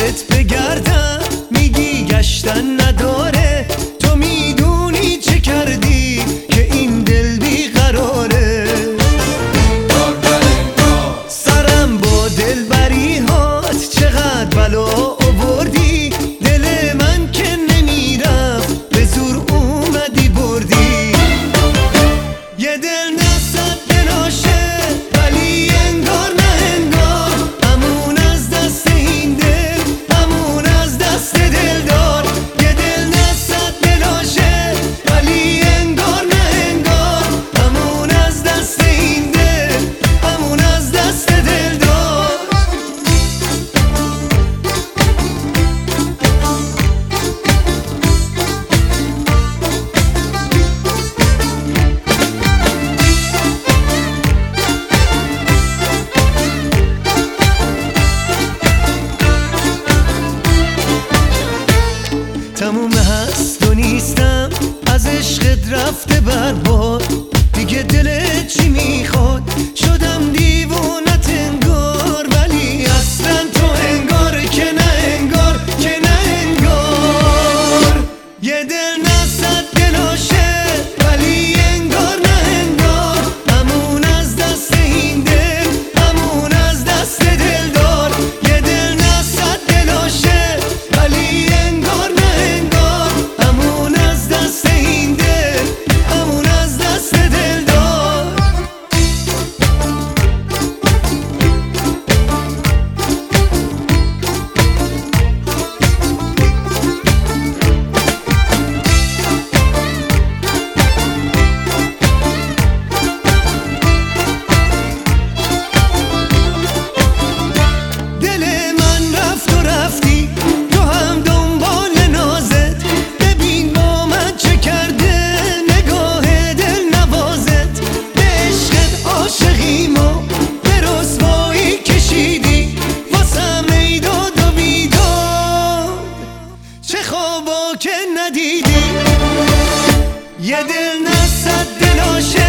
دنبالت بگردم، میگی گشتن نداره، تو میدونی چه کردی که این دل بیقراره. سرم با دلبری هات چقدر بلا آوردی، دل من که نمیرفت به زور اومدی بردی. یه دل نصد دلاشه ولی انگار نه انگار، همون از دست این دل، همون از دست دلدار. یه دل نصد دلاشه ولی انگار نه انگار، همون از دست این دل، همون از دست دلدار. تموم هست و نیستم، از عشقت رفته برباد، دیگه دلت چی میخواد؟ شدم دیوونت انگار، ولی اصلا تو انگار که نه انگار، که نه انگار. یه دل نصد دلاشه ولی انگار نه انگار، همون از دست این دل، همون از دست دلدار. یه دل نصد دلاشه ولی انگار نه انگار، همون از دست این دل، همون از دست دلدار. دل من رفت و رفتی، تو هم دنبال نازت، ببین با من چه کرده نگاه دل نوازت. به عشقت عاشقیمو به رسوایی کشیدی، واسم میداد و بیداد، چه خوابا که ندیدی. یه دل نصد دلاشه